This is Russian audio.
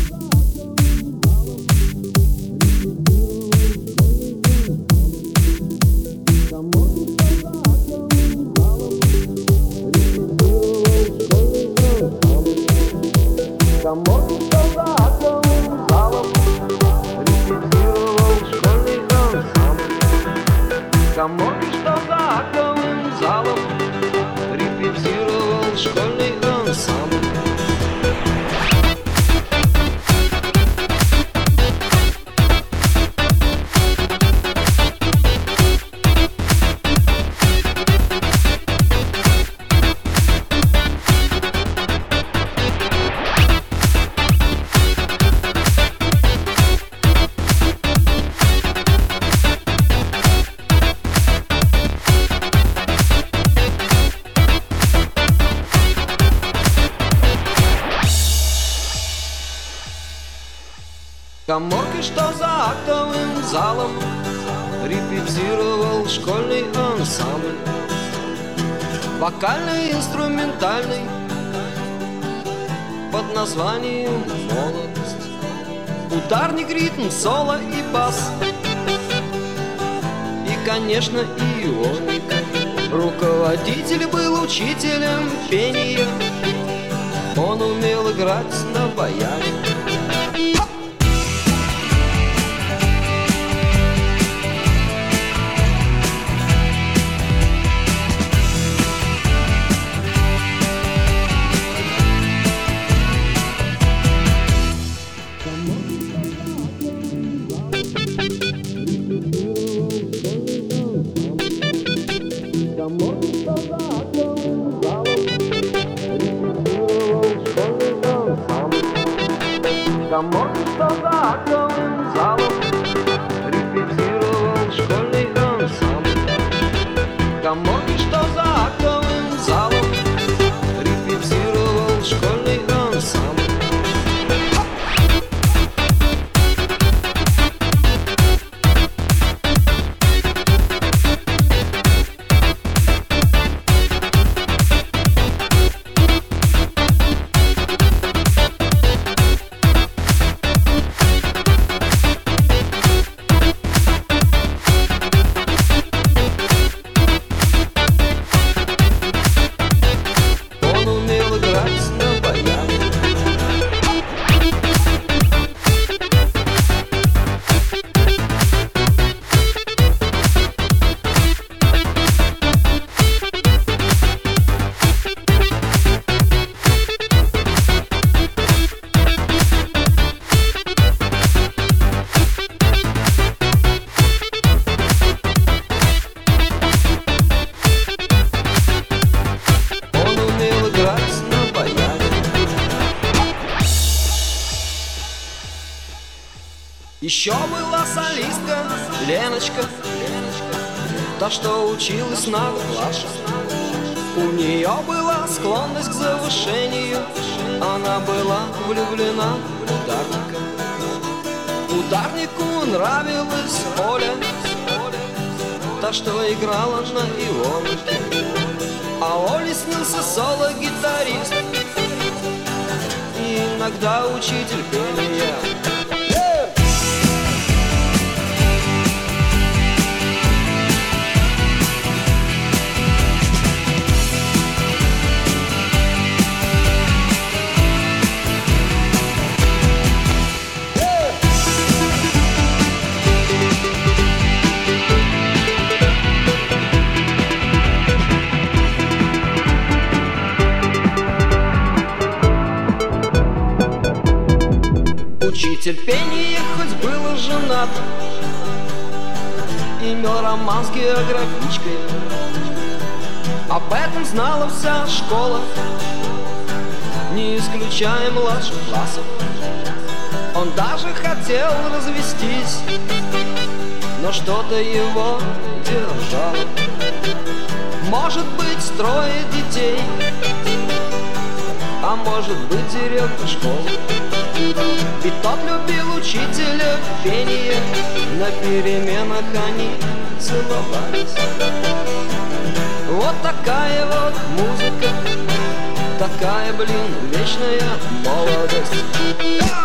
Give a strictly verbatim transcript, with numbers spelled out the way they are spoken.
Коморки, что за актовым залом репетировал школьный ансамбль. Коморки, что за актовым залом репетировал школьный ансамбль. Вокальный, инструментальный под названием «Молодость». Ударник, ритм, соло и бас. И, конечно, ионика. Руководитель был учителем пения. Он умел играть на баяне. Коморки, что за актовым залом репетировал школьный ансамбль. Коморки, что за актовым залом репетировал школьный ансамбль. Еще была солистка Леночка, та, что училась на классе. У нее была склонность к завышению, она была влюблена в ударника. Ударнику нравилась Оля, та, что играла на ионике. А Оле снился соло-гитарист и иногда учитель пения. Учитель пения хоть был женат, имел роман с географичкой. Об этом знала вся школа, не исключая младших классов. Он даже хотел развестись, но что-то его держало. Может быть, строит детей, а может быть, директор школы. И тот любил учителя пения, на переменах они целовались. Вот такая вот музыка, такая, блин, вечная молодость.